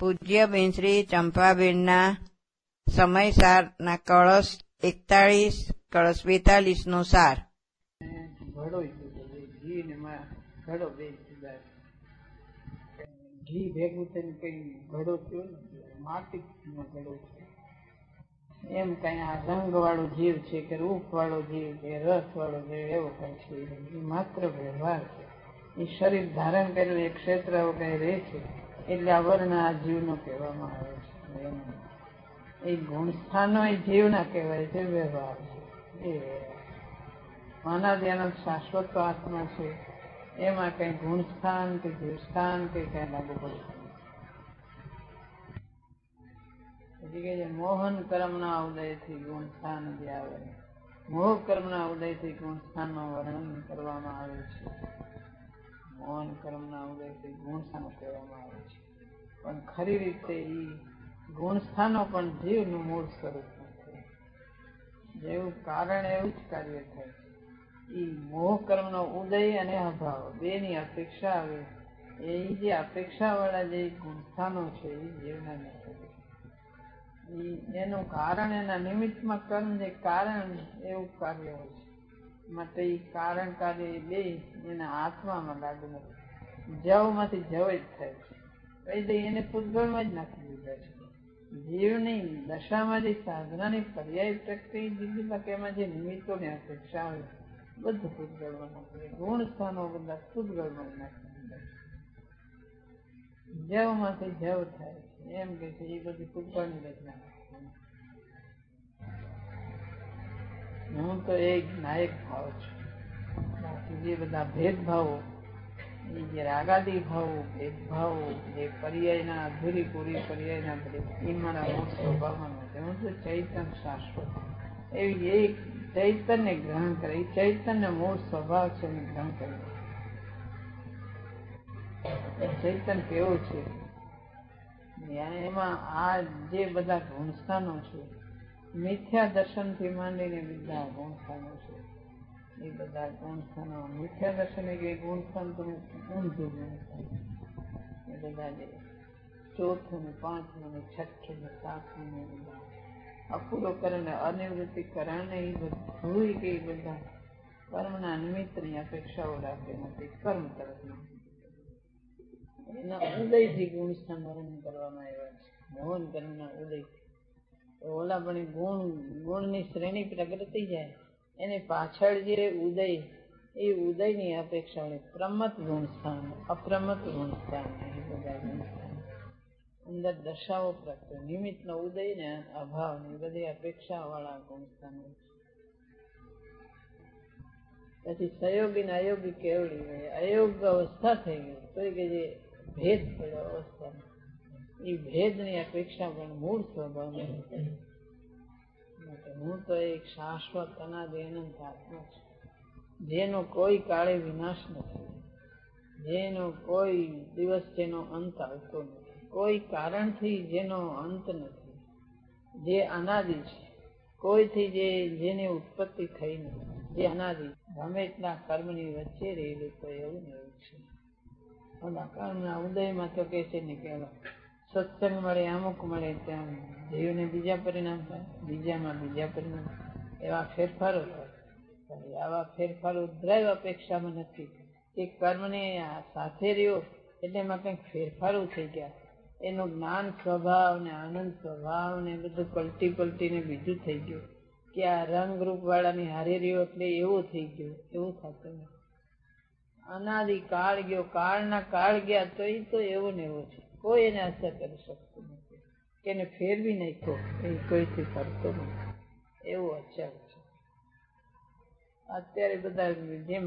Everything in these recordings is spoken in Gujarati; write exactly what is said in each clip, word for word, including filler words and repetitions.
પૂજ્ય બેન શ્રી ચંપાબેનના સમય સારના કળશ એકતાળીસ કળશ બેતાલીસ નો સાર. ઘડો ઘી ને ઘડો બે જુદા. ઘી ભેગું થઈને કઈ ઘડો થયો ને માટી નો ઘડો છે એમ કઈ આ રંગ વાળો જીવ છે કે રૂપ વાળો જીવ કે રસ વાળો જીવ એવો કઈ છે. એ માત્ર વ્યવહાર છે. એ શરીર ધારણ કરેલું એક ક્ષેત્ર કઈ રહે છે એટલે આ વર્ણ આ જીવનો કહેવામાં આવે છે. એ ગુણસ્થાનો એ જીવ ના કહેવાય છે, વ્યવહાર છે. એ અનાદિ અનંત શાશ્વત આત્મા છે. એમાં કઈ ગુણસ્થાન કે જીવસ્થાન કે કઈ લાગુ પડતું પછી કે છે મોહન કર્મ ના ઉદય થી ગુણસ્થાન જે આવે, મોહ કર્મ ના ઉદય થી ગુણસ્થાન નું વર્ણન કરવામાં આવે છે. મોહન કર્મ ના ઉદય થી ગુણસ્થાનો કહેવામાં આવે છે. પણ ખરી રીતે એ ગુણસ્થાનો પણ જીવનું મૂળ સ્વરૂપ નથી. જેવું કારણ એવું જ કાર્ય થાય છે. એ મોહ કર્મ નો ઉદય અને અભાવ બે ની અપેક્ષા આવે એ જે અપેક્ષા વાળા જે ગુણસ્થાનો છે એ જીવના નથી. એનું કારણ એના નિમિત્તમાં કર્મ જે કારણ એવું કાર્ય હોય છે. માટે એ કારણ કાર્ય એ બે એના આત્મામાં લાગુ નથી. જવ માંથી જવ જ થાય છે. એટલે એને પૂતગળમાં જ નાખી દીધા છે. જીવની દશામાં જે સાધનાની પર્યાય પ્રગતિ દીધી બાકી એમાં જે નિમિત્તોની અપેક્ષા હોય બધું પૂતગળમાં નાખી. ગુણ સ્થાનો બધા પૂતગળમાં જ નાખી દીધા. જવ માંથી જવ થાય એમ કે છે એ બધી પૂતગળની રચના. હું તો એક નાયક ભાવ છું. બાકી જે બધા ભેદભાવો એ જે રાગાદી ભાવો ભેદભાવો જે પર્યાયના અધૂરી પૂરી પર્યાયના ભેદ એ મારા મૂળ સ્વભાવમાં નથી. હું તો ચૈતન્ય શાશ્વત એવી એક ચૈતન્ય ગ્રહણ કરે. એ ચૈતન્ય મૂળ સ્વભાવ છે એને ગ્રહણ કરી. ચૈતન્ય કેવું છે એમાં આ જે બધા ગુણસ્થાનો છે મિથ્યા દર્શન થી માંડીને બધા ગુણસ્થાનો છે. એ બધા ગુણસ્થાનો મિથ્યા દર્શન એ ગુણસ્થાન તો ઊંધું ગુણસ્થાન એ બધા જે ચોથું ને પાંચમું ને છઠ્ઠું ને સાતમું ને બધા અપૂરો કરણ અનિવૃત્તિ કરણ એ બધું કે બધા કર્મના નિમિત્ત ની અપેક્ષાઓ રાખે નથી. કર્મ તરફ એના ઉદયથી ગુણસ્થાન વર્ણન કરવામાં આવ્યા છે. મોહન કર્મના ઉદયથી ઓલા પણ ગુણ ગુણની શ્રેણી પ્રગતિ જાય એને પાછળ જે ઉદય એ ઉદયની અપેક્ષા હોય. પ્રમત ગુણસ્થાન અપ્રમત ગુણસ્થાન એ બધા ગુણસ્થાન અંદર દશાઓ પ્રગટ નિમિત્ત નો ઉદય ને અભાવ ની બધી અપેક્ષા વાળા ગુણસ્થાન હોય. પછી સહયોગી ને અયોગી કેવડી હોય. અયોગ અવસ્થા થઈ ગઈ તો કે જે ભેદ પડ્યો અવસ્થા એ ભેદ ની અપેક્ષા પણ મૂળ સ્વભાવ નથી. હું તો એક શાશ્વત અનાદિ અનંત આત્મા છું જેનો કોઈ કાળે વિનાશ નથી, જેનો કોઈ દિવસ જેનો અંત આવતો નથી, કોઈ કારણથી જેનો અંત નથી, જે અનાદિ છે, કોઈથી જે જેની ઉત્પત્તિ થઈ નથી, જે અનાદિ ગમે એટલા કર્મની વચ્ચે રહેલું તો એવું ને એવું છે. કર્મના ઉદયમાં તો કે છે ને કે સત્સંગ મળે અમુક મળે ત્યાં જીવને બીજા પરિણામ થાય, બીજામાં બીજા પરિણામ એવા ફેરફારો થાય. આવા ફેરફારો દ્રૈવ અપેક્ષામાં નથી કે કર્મને સાથે રહ્યો એટલે એમાં કંઈક ફેરફારો થઈ ગયા. એનું જ્ઞાન સ્વભાવ ને આનંદ સ્વભાવ ને બધું પલટી પલટીને બીજું થઈ ગયું કે આ રંગરૂપ વાળાની હારે રહ્યો એટલે એવું થઈ ગયું. એવું થતું નથી. અનાદિ કાળ ગયો, કાળના કાળ ગયા તો એ તો એવો ને એવો છે. કોઈ એને અસર કરી શકતું નથી કે એને ફેરવી નાખ્યો એ કોઈથી કરતો નથી. એવું અચળ છે. અત્યારે બધા જેમ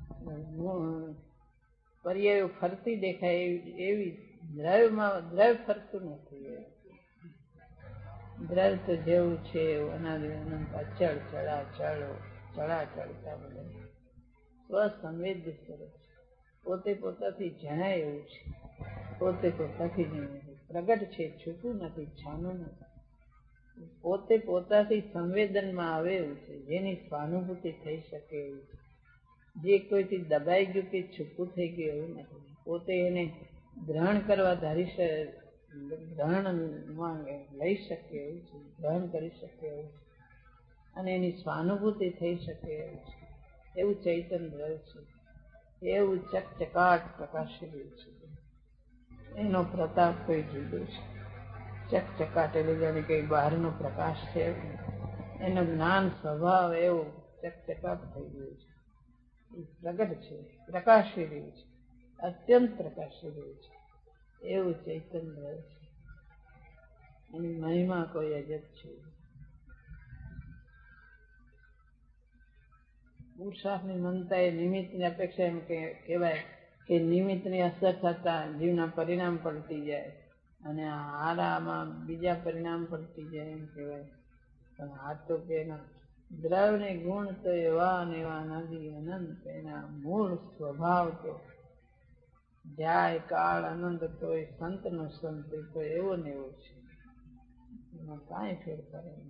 પર્યાયો ફરતી દેખાય એવી દ્રવ્યમાં દ્રવ્ય ફરતું નથી. દ્રવ્ય તો જેવું છે એવું અનાદિ અનંત અચળ ચડા ચડો ચડા ચડતા બધા સ્વસંવેદ સ્વરૂપ છે. પોતે પોતાથી જણાય એવું છે. પોતે પોતાથી જણાય પ્રગટ છે, છૂટું નથી, છાનું નથી. પોતે પોતાથી સંવેદનમાં આવે એવું છે, જેની સ્વાનુભૂતિ થઈ શકે એવું છે. જે કોઈથી દબાઈ ગયું કે છૂપું થઈ ગયું એવું નથી. પોતે એને ગ્રહણ કરવા ધારી ગ્રહણમાં લઈ શકે એવું છે, ગ્રહણ કરી શકે એવું છે, અને એની સ્વાનુભૂતિ થઈ શકે એવું છે, એવું ચૈતન દ્રવ્ય છે. એવું ચકચકાટ પ્રકાશી રહ્યું છે. એનો પ્રતાપ કોઈ જુદો છે. ચકચકાટ એટલે જાણે કઈ બહારનો પ્રકાશ છે, એનો જ્ઞાન સ્વભાવ એવું ચકચકાટ થઈ ગયું છે. એ પ્રગટ છે, પ્રકાશી રહ્યું છે, અત્યંત પ્રકાશી રહ્યું છે. એવું ચૈતન દ્રવ્ય છે. એની મહિમા કોઈ અજબ છે. પુરુષાર્થની મનતા એ નિમિત્તની અપેક્ષા એમ કહેવાય કે નિમિત્તની અસર થતા જીવના પરિણામ પલટી જાય અને હારામાં બીજા પરિણામ પલટી જાય એમ કહેવાય. પણ આ તો કે એના દ્રવ્ય ગુણ તો એવા ને એવા નથી અનંત. એના મૂળ સ્વભાવ તો જાય કાળ આનંદ તો એ સંતનો સંત તો એવો ને એવો છે. એમાં કાંઈ ફેરફાર નહીં.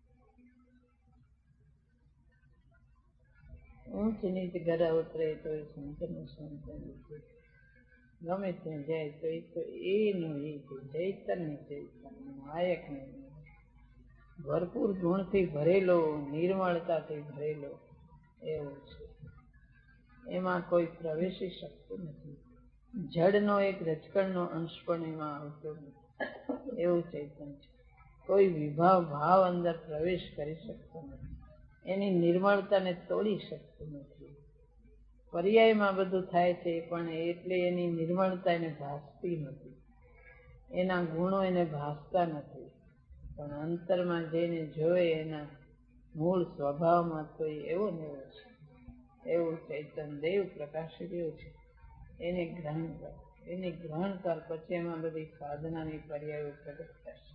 ઊંચ નીચ ઘરે ઉતરે તો એ સંતનું સંત ગમે ત્યાં જાય તો એ તો એનું એ ચૈતન્ય ચૈતન્ય નાયક નહીં. ભરપૂર ગુણથી ભરેલો, નિર્મળતાથી ભરેલો એવું છે. એમાં કોઈ પ્રવેશી શકતું નથી. જડનો એક રજકણનો અંશ પણ એમાં આવતો નથી. એવું ચૈતન્ય છે. કોઈ વિભાવ ભાવ અંદર પ્રવેશ કરી શકતો નથી. એની નિર્મળતાને તોડી શકતું નથી. પર્યાયમાં બધું થાય છે પણ એટલે એની નિર્મળતા એને ભાસતી નથી. એના ગુણો એને ભાસતા નથી. પણ અંતરમાં જઈને જોવે એના મૂળ સ્વભાવમાં તો એવો ને એવો છે. એવું ચૈતન્ય દેવ પ્રકાશી રહ્યું છે. એને ગ્રહણ કર, એને ગ્રહણ કર, પછી એમાં બધી સાધનાની પર્યાયો પ્રગટ થશે.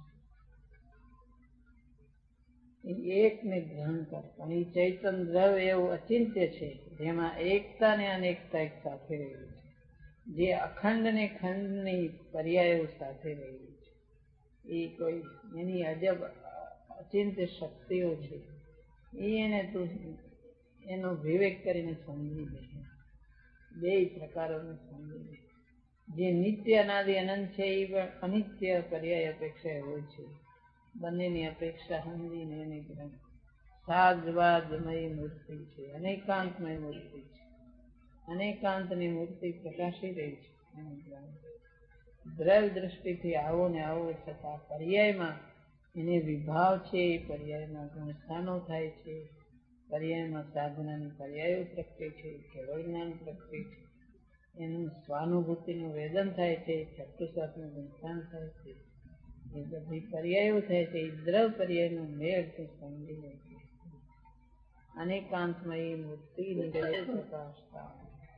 એકને ગ્રહણ કર. પણ એ ચૈતન્ય દ્રવ્ય એવું અચિંત્ય છે જેમાં એકતા ને અનેકતા એક સાથે રહેલી છે. જે અખંડ ને ખંડની પર્યાયો સાથે રહેલી છે. એ કોઈ એની અજબ અચિંત્ય શક્તિઓ છે. એ એને તું એનો વિવેક કરીને સમજી લે. બે પ્રકારોને સમજી લે. જે નિત્ય અનાદિ અનંત છે એ પણ અનિત્ય પર્યાય અપેક્ષા હોય છે. બંનેની અપેક્ષા સમજીને એને ગ્રહણ. સાદવાદમય મૂર્તિ છે, અનેકાંતમય મૂર્તિ છે. અનેકાંતની મૂર્તિ પ્રકાશી રહી છે. દ્રવ્ય દ્રષ્ટિથી આવો ને આવો છતાં પર્યાયમાં એને વિભાવ છે. એ પર્યાયમાં ગુણસ્થાનો થાય છે. પર્યાયમાં સાધનાની પર્યાયો પ્રગટે છે, કેવળ જ્ઞાન પ્રગટે છે. એનું સ્વાનુભૂતિનું વેદન થાય છે, ચક્ષુસાતનું ગુણસ્થાન થાય છે. એ બધી પર્યાયો થાય છે. એ દ્રવ પર્યાયનો મેળ તે સમજી લે છે. અનેકાંતમય મૂર્તિની પ્રકાશતા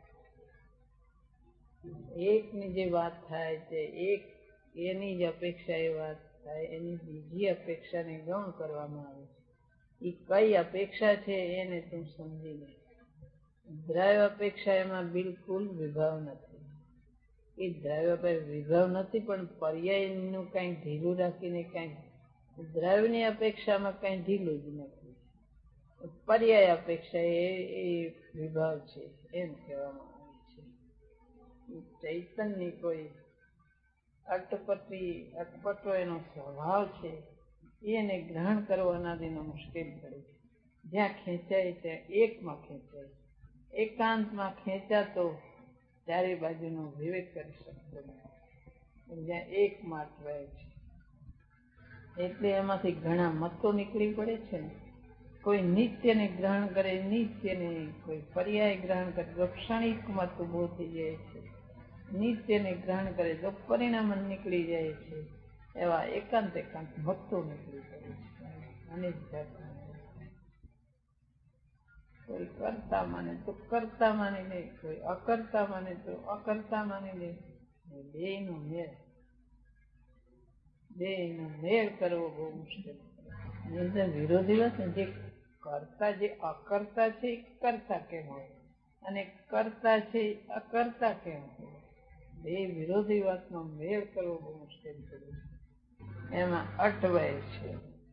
એકની જે વાત થાય છે, એક એની જ અપેક્ષા એ વાત થાય, એની બીજી અપેક્ષાને ગૌણ કરવામાં આવે છે. એ કઈ અપેક્ષા છે એને તું સમજી લે. દ્રવ્ય અપેક્ષા એમાં બિલકુલ વિભાવ નથી. એ દ્રવ્ય પર વિભાવ નથી, પણ પર્યાયનું કઈ ઢીલું રાખીને કઈ દ્રવ્યની અપેક્ષામાં કઈ ઢીલું જ નથી. પર્યાય અપેક્ષા એ વિભાવ છે એમ કહેવામાં આવે છે. ચૈતન્ય કોઈ અટપટી અટપટો એનો સ્વભાવ છે. એને ગ્રહણ કરવાના દિનો મુશ્કેલ પડે છે. જ્યાં ખેંચાય ત્યાં એકમાં ખેંચાય. એકાંતમાં ખેંચાતો ચારે બાજુનો વિવેક કરી શકતો નથી. જ્યાં એકમાં અટવાય છે એટલે એમાંથી ઘણા મતો નીકળી પડે છે ને. કોઈ નિત્યને ગ્રહણ કરે નિત્યને, કોઈ પર્યાય ગ્રહણ કરે તો ક્ષણિક મત ઉભો થઈ જાય છે. નિત્યને ગ્રહણ કરે તો પરિણામ નીકળી જાય છે. એવા એકાંત એકાંત મતો નીકળી પડે છે. અને કોઈ કરતા માને તો કરતા માની લે, કોઈ અકર્તા માને તો અકર્તા માની લે. બે નો મેળ બે નો મેળ કરવો બહુ મુશ્કેલ. વિરોધી વાત ને, જે કરતા જે અકર્તા છે એ કરતા કેમ હોય, અને કરતા છે અકર્તા કેમ હોય. બે વિરોધી વાતનો મેળ કરવો બહુ મુશ્કેલ છે. એમાં અટવાય છે.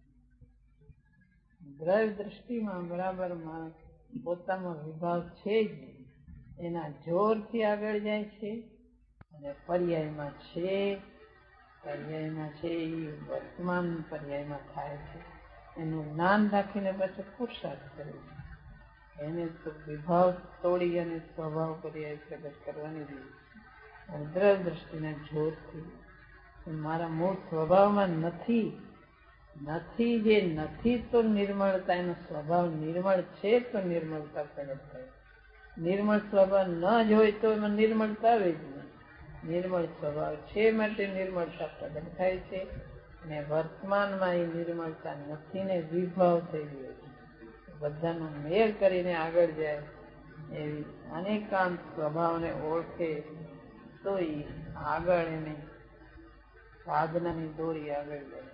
દ્રવ્ય દ્રષ્ટિમાં બરાબર માણસ પોતાનો વિભાવ છે જ નહીં. એના જોરથી આગળ જાય છે. અને પર્યાયમાં છે પર્યાયમાં છે એ વર્તમાન પર્યાયમાં થાય છે. એનું જ્ઞાન રાખીને પછી પુરુષાર્થ કરે છે. એને તો વિભાવ તોડી અને સ્વભાવ પર્યાય પ્રગટ કરવાની રીત દ્રવ દ્રષ્ટિના જોરથી મારા મૂળ સ્વભાવમાં નથી નથી જે નથી તો નિર્મળતા, એનો સ્વભાવ નિર્મળ છે તો નિર્મળતા પ્રગટ થાય. નિર્મળ સ્વભાવ ન જ હોય તો એમાં નિર્મળતા આવે જ નહીં. નિર્મળ સ્વભાવ છે માટે નિર્મળતા પ્રગટ થાય છે. અને વર્તમાનમાં એ નિર્મળતા નથી ને વિભાવ થઈ ગયો છે. બધાનો મેળ કરીને આગળ જાય એવી અનેકાંત સ્વભાવને ઓળખે તો એ આગળ એને સાધનાની દોરી આગળ જાય.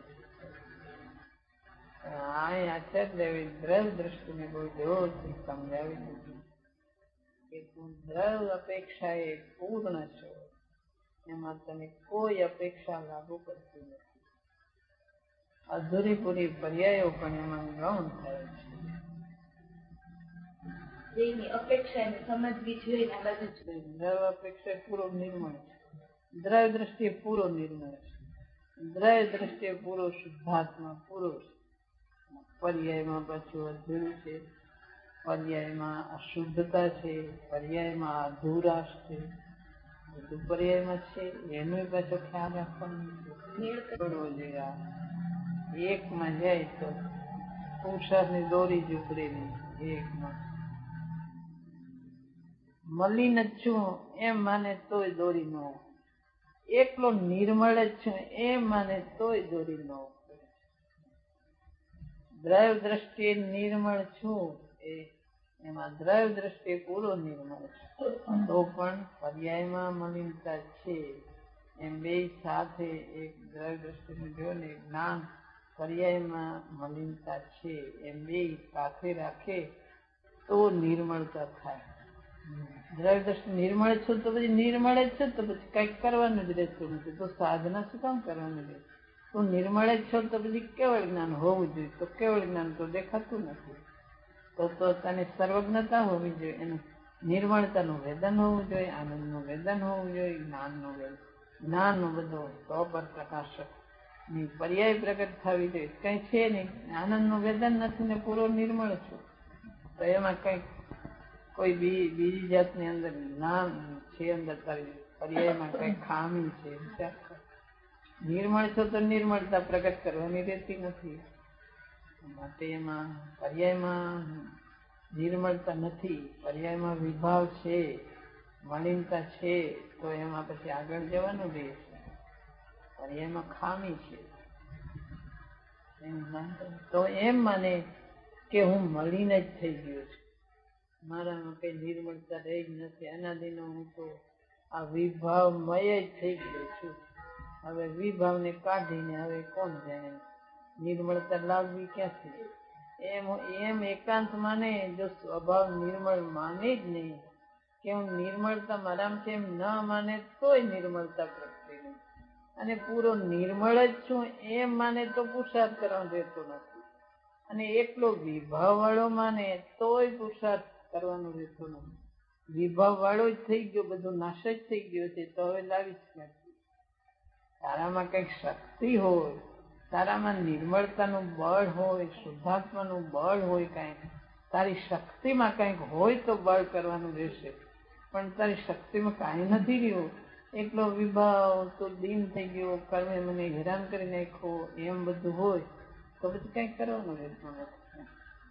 આ આચાર્ય દ્રવ દ્રષ્ટિને બહુ જોરથી સમજાવી દીધું કે તું દ્રવ અપેક્ષા એ પૂર્ણ છો, એમાં તને કોઈ અપેક્ષા લાગુ પડતી નથી. અધૂરી પૂરી પર્યાયો પણ એમાં ગૌણ થાય છે. અપેક્ષા સમજવી જોઈએ. દ્રવ અપેક્ષા પૂરો નિર્મળ છે, દ્રવ દ્રષ્ટિએ પૂરો નિર્મળ છે, દ્રવ દ્રષ્ટિએ પૂરો શુદ્ધાત્મા પુરુષ. પર્યાયમાં પાછું અધૂરું છે, પર્યાયમાં અશુદ્ધતા છે, પર્યાયમાં અધૂરાશ છે, બધું પર્યાયમાં છે. એનો પાછો ખ્યાલ રાખવાનો જોઈએ. એકમાં જાય તો પુરુષાર્થની દોરી જ ઉપડે નહીં. એકમાં મલિન જ છું એમ માને તોય દોરી ન ઉપડે, એકલો નિર્મળ જ છું એમ માને તોય દોરી ન ઉપડે. દ્રવ દ્રષ્ટિએ નિર્મળ છું એ એમાં દ્રવ દ્રષ્ટિએ પૂરો નિર્મળ છે, તો પણ પર્યાયમાં મલિનતા છે. એમ બે સાથે એક દ્રવ દ્રષ્ટિનું જો ને જ્ઞાન પર્યાયમાં મલિનતા છે એમ બે સાથે રાખે તો નિર્મળતા થાય. દ્રવ દ્રષ્ટિ નિર્મળ છું તો પછી નિર્મળ જ છે તો પછી કંઈક કરવાનું જ રહેતું નથી. તો સાધના શું કામ કરવાનું રહે? તો નિર્મળ જ છો તો પછી કેવળ જ્ઞાન હોવું જોઈએ. તો કેવળ જ્ઞાન તો દેખાતું નથી. તો તો તને સર્વજ્ઞતા હોવી જોઈએ, એનું નિર્મળતાનું વેદન હોવું જોઈએ, આનંદનું વેદન હોવું જોઈએ, જ્ઞાનનું વેદન, જ્ઞાનનું બધું સો પર પ્રકાશક ની પર્યાય પ્રગટ થવી જોઈએ. કઈ છે નહીં, આનંદનું વેદન નથી ને પૂરો નિર્મળ છું તો એમાં કઈક કોઈ બીજી જાતની અંદર જ્ઞાન છે, અંદર તારી પર્યાયમાં કઈ ખામી છે. વિચાર કર. નિર્મળ છો તો નિર્મળતા પ્રગટ કરવાની રહેતી નથી. માટે એમાં પર્યાયમાં નિર્મળતા નથી, પર્યાયમાં વિભાવ છે, મલિનતા છે, તો એમાં પછી આગળ જવાનું રહે છે. પર્યાયમાં ખામી છે તો એમ માને કે હું મલિન જ થઈ ગયો છું, મારામાં કઈ નિર્મળતા રહી જ નથી, અનાદિનો હું તો આ વિભાવમય જ થઈ ગયો છું. હવે વિભાવને કાઢીને હવે કોણ જાણે નિર્મળતા લાવવી ક્યાંથી? એમ એમ એકાંત માને જો સ્વભાવ નિર્મળ માને જ નહીં કે હું નિર્મળતા મારામાં છે એમ ન માને તોય નિર્મળતા પ્રગટે નહીં. અને પૂરો નિર્મળ જ છું એમ માને તો પુરુષાર્થ કરવાનો રહેતો નથી. અને એકલો વિભાવ વાળો માને તોય પુરુષાર્થ કરવાનું રહેતો નથી. વિભાવ વાળો જ થઈ ગયો, બધો નાશ જ થઈ ગયો છે તો હવે લાવી જ ક્યાંથી? તારામાં કઈક શક્તિ હોય, તારામાં નિર્મળતાનું બળ હોય, શુદ્ધાત્માનું બળ હોય, કાંઈક તારી શક્તિમાં કંઈક હોય તો બળ કરવાનું રહેશે. પણ તારી શક્તિમાં કાંઈ નથી રહ્યું, એટલો વિભાવ તો દીન થઈ ગયો, કર્મે મને હેરાન કરી નાખ્યો, એમ બધું હોય તો પછી કંઈક કરવાનું રહેતું નથી.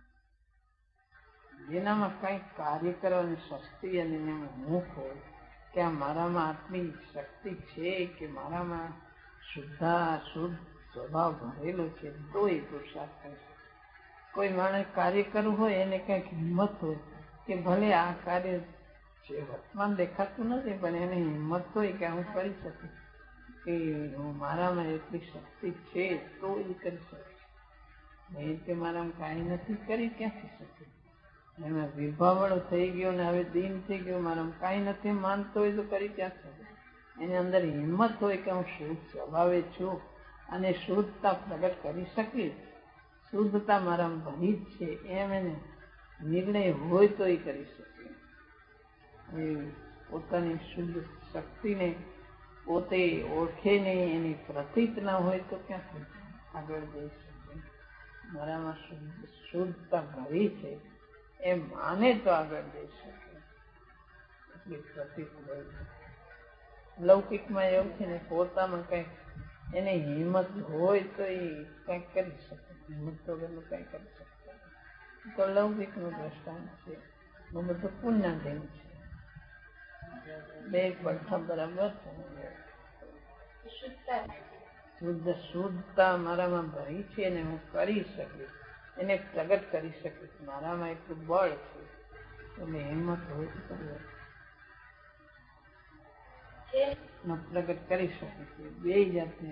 જેનામાં કંઈક કાર્ય કરવાની શક્તિ અને મુખ હોય કે આ મારામાં આટલી શક્તિ છે કે મારામાં શુદ્ધા શુદ્ધ સ્વભાવ ભરેલો છે તો એ પુરુષાર્થ કરી શકે. કોઈ માણસ કાર્ય કરવું હોય એને કંઈક હિંમત હોય કે ભલે આ કાર્ય છે વર્તમાન દેખાતું નથી પણ એને હિંમત હોય કે હું કરી શકું, કે હું મારામાં એટલી શક્તિ છે તો એ કરી શકે. એ કે મારામાં કાંઈ નથી કરી ક્યાંથી શકે? એમાં વિભાવળો થઈ ગયો ને હવે દીન થઈ ગયો, મારામાં કાંઈ નથી માનતો હોય તો કરી ક્યાં શકે? એની અંદર હિંમત હોય કે હું શુદ્ધ સ્વભાવે છું અને શુદ્ધતા પ્રગટ કરી શકીશ, શુદ્ધતા મારામાં ભરી જ છે એમ એને નિર્ણય હોય તો એ કરી શકે. એ પોતાની શુદ્ધ શક્તિને પોતે ઓળખે નહીં, એની પ્રતીત ના હોય તો ક્યાંથી આગળ જઈ શકે? મારામાં શુદ્ધતા ભરી છે એમ માને તો આગળ જઈ શકે. એટલી પ્રતીત હોય છે. લૌકિકમાં એવું છે ને, પોતામાં કઈક એની હિંમત હોય તો એ કઈક કરી શકે, હિંમત વગરનું કઈ કરી શકે. તો લૌકિક નું દ્રષ્ટાંત છે. બહુ બધું પુણ્યાધીન છે. બે પડખા બરાબર છે. શુદ્ધ શુદ્ધતા મારામાં ભરી છે અને હું કરી શકીશ, એને પ્રગટ કરી શકીશ. મારામાં એટલું બળ છે, એટલે હિંમત હોય તો કરી પ્રગટ કરી શકીશ. બે જાતની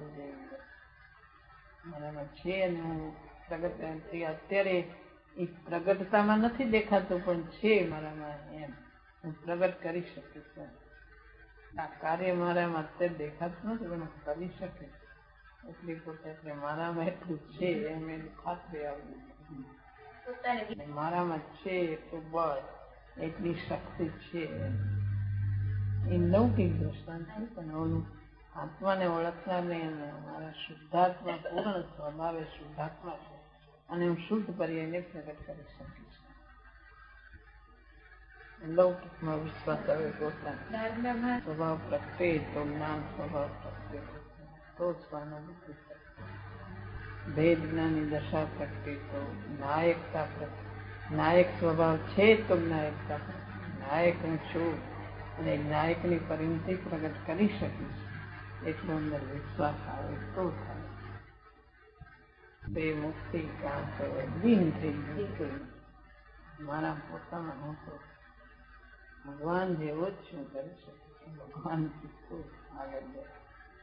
મારામાં છે અને હું પ્રગટ અત્યારે એ પ્રગટતામાં નથી દેખાતું, પણ છે મારામાં, એમ હું પ્રગટ કરી શકીશ. આ કાર્ય મારામાં અત્યારે દેખાતું નથી, પણ હું કરી શકીશ. એટલી પોતે એટલે મારામાં એટલું છે એમ એની ખાતરી આવી. મારામાં છે એટલું બળ, એટલી શક્તિ છે. એ લૌકિક દ્રષ્ટાંત છે, પણ ઓલું આત્માને ઓળખનારને મારા શુદ્ધાત્મા પૂર્ણ સ્વભાવે શુદ્ધાત્મા છે અને હું શુદ્ધ પર્યાયને પ્રગટ કરી શકીશ. લૌકિકમાં વિશ્વાસ આવે પોતાનો સ્વભાવ પ્રગટે તો જ્ઞાન, સ્વભાવ પ્રગટે તો સ્વાનુભૂતિ, ભેદ જ્ઞાની દશા પ્રગટે તો નાયકતા પ્રગટે. નાયક સ્વભાવ છે તો નાયકતા પ્રગટે. નાયક હું છું અને નાયકની પરિણતિ પ્રગટ કરી શકીશ એટલો અંદર વિશ્વાસ આવે તો થાય. બે મુક્તિ કાં તો દિન થઈ ગયું. મારા પોતામાં હું તો ભગવાન જેવો જ શું કરી શકું? ભગવાન આગળ જાય.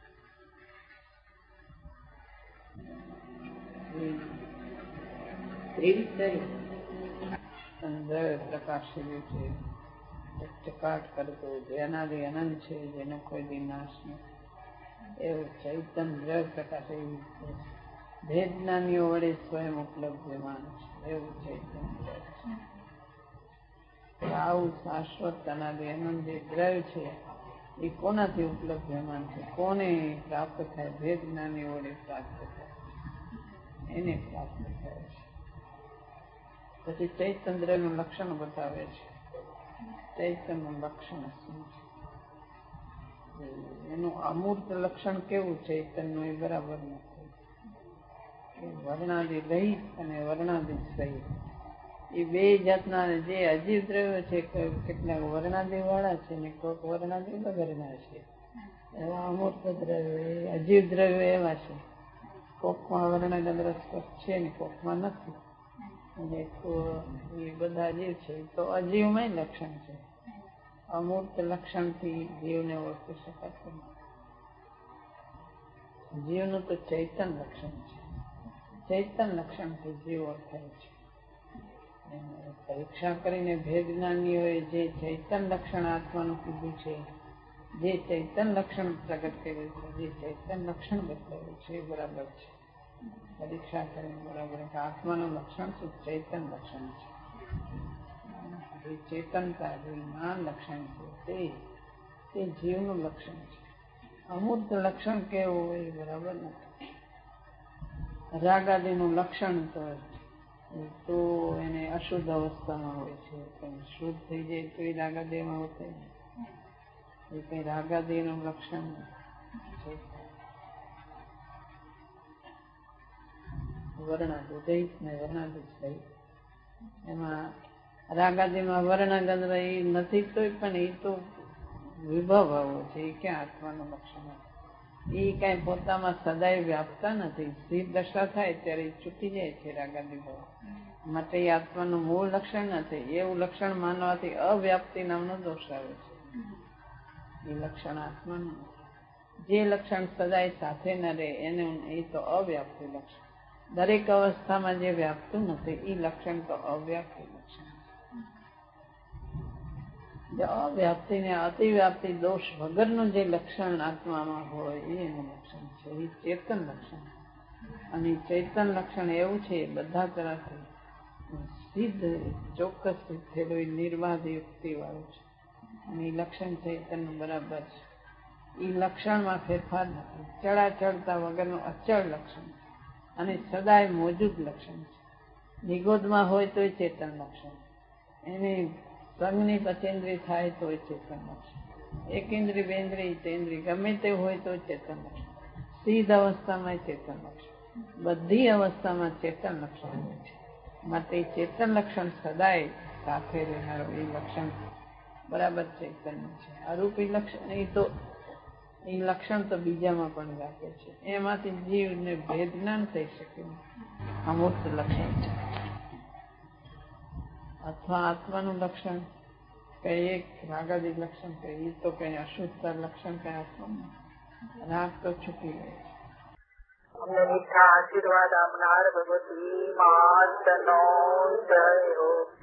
ચંદ્ર પ્રકાશેલું છે, ચકાટ કરતો, જેનાથી અનંત છે, જેનો કોઈ દી નાશ નથી, એવું ચૈતન દ્રવ્ય પ્રકાશ. એવી ભેદ જ્ઞાનીઓ વડે સ્વયં ઉપલબ્ધમાન છે, એવું ચૈતન છે. આવું શાશ્વત અનાદિ અનંત જે દ્રવ્ય છે એ કોનાથી ઉપલબ્ધમાન છે? કોને પ્રાપ્ત થાય? ભેદ જ્ઞાનીઓ વડે પ્રાપ્ત થાય, એને પ્રાપ્ત થાય છે. પછી ચૈતન દ્રવ્ય નું લક્ષણ બતાવે છે. ચૈતન્ય નું લક્ષણ શું છે? એનું અમૂર્ત લક્ષણ કેવું ચૈતન્યનું એ બરાબર નથી. વર્ણાદિ રહિત અને વર્ણાદિ સહિત એ બે જાતના જે અજીવ દ્રવ્ય છે, કેટલાક વર્ણાદિ વાળા છે ને કોઈક વર્ણાદિ વગરના છે. એવા અમૂર્ત દ્રવ્ય, એ અજીવ દ્રવ્ય એવા છે. કોકમાં વર્ણગંધ રસસ્પર્શ છે ને કોકમાં નથી. અને એ બધા જીવ છે તો અજીવમાં લક્ષણ છે. અમૂર્ત લક્ષણથી જીવને ઓળખી શકાતું નથી. જીવનું તો ચૈતન લક્ષણ છે. ચૈતન લક્ષણથી જીવ ઓળખાય છે. પરીક્ષા કરીને ભેદ જ્ઞાનીઓએ જે ચૈતન લક્ષણ આત્માનું કીધું છે, જે ચૈતન લક્ષણ પ્રગટ કર્યું છે, જે ચૈતન લક્ષણ બતાવ્યું છે એ બરાબર છે. પરીક્ષા કરીને બરાબર આત્માનું લક્ષણ શું? ચૈતન લક્ષણ છે. જે ચેતનતા, જે જ્ઞાન લક્ષણ છે તે તે જીવનું લક્ષણ છે. અમૂર્ત લક્ષણ કેવું હોય એ બરાબર નથી. રાગાદિનું લક્ષણ તો તો એને અશુદ્ધ અવસ્થામાં હોય છે, પણ શુદ્ધ થઈ જાય તો એ રાગાદિમાં હોતે એ કઈ રાગાદિનું લક્ષણ છે. વર્ણાદિ રહિત ને વર્ણાદિ સહિત, એમાં રાગાદિમાં વર્ણગંધ એ નથી તો પણ એ તો વિભવ આવો છે. એ ક્યાં આત્માનું લક્ષણ? એ કઈ પોતામાં સદાય વ્યાપતા નથી. સ્થિર દશા થાય ત્યારે ચૂકી જાય છે રાગાદિ ભાવ. માટે એ આત્માનું મૂળ લક્ષણ નથી. એવું લક્ષણ માનવાથી અવ્યાપ્તિ નામનો દોષ આવે છે. એ લક્ષણ આત્માનું જે લક્ષણ સદાય સાથે ન રહે એને એ તો અવ્યાપ્તિ લક્ષણ. દરેક અવસ્થામાં જે વ્યાપતું નથી એ લક્ષણ તો અવ્યાપ્તિ લક્ષણ છે. અવ્યાપ્તિ ને અતિવ્યાપ્તિ દોષ વગરનું જે લક્ષણ આત્મામાં હોય એનું લક્ષણ છે. એ ચેતન લક્ષણ. અને ચેતન લક્ષણ એવું છે બધા તરફથી સિદ્ધ ચોક્કસ થયેલું નિર્વાધ યુક્તિ વાળું છે. અને એ લક્ષણ ચૈતન્ય બરાબર છે. એ લક્ષણમાં ફેરફાર નથી. ચડાચડતા વગરનું અચળ લક્ષણ અને સદાય મોજૂદ લક્ષણ છે. નિગોદમાં હોય તોય ચેતન લક્ષણ, એની સંગની પચેન્દ્રી થાય તોય ચેતન લક્ષણ, એક ઇન્દ્રિય બેન્દ્રિય તેન્દ્રિય ગમે તે હોય તો ચેતન લક્ષણ, સીધ અવસ્થામાં ચેતન લક્ષણ, બધી અવસ્થામાં ચેતન લક્ષણ હોય છે. માટે ચેતન લક્ષણ સદાય સાથે રહેનારો એ લક્ષણ બરાબર ચૈતન્ય છે. અરૂપી લક્ષણ એ તો એ લક્ષણ તો બીજામાં પણ વ્યાપે છે, એમાંથી જીવને ભેદ જ્ઞાન થઈ શકે અમૂર્ત લક્ષણ છે. અથવા આત્માનું લક્ષણ કઈ એક રાગાદી લક્ષણ કઈ તો કઈ અશુદ્ધતા લક્ષણ કઈ આત્માનું રાગ તો છૂટી ગયો છે. અમને મીઠા આશીર્વાદ આપનાર ભગવતી માતનો જય હો.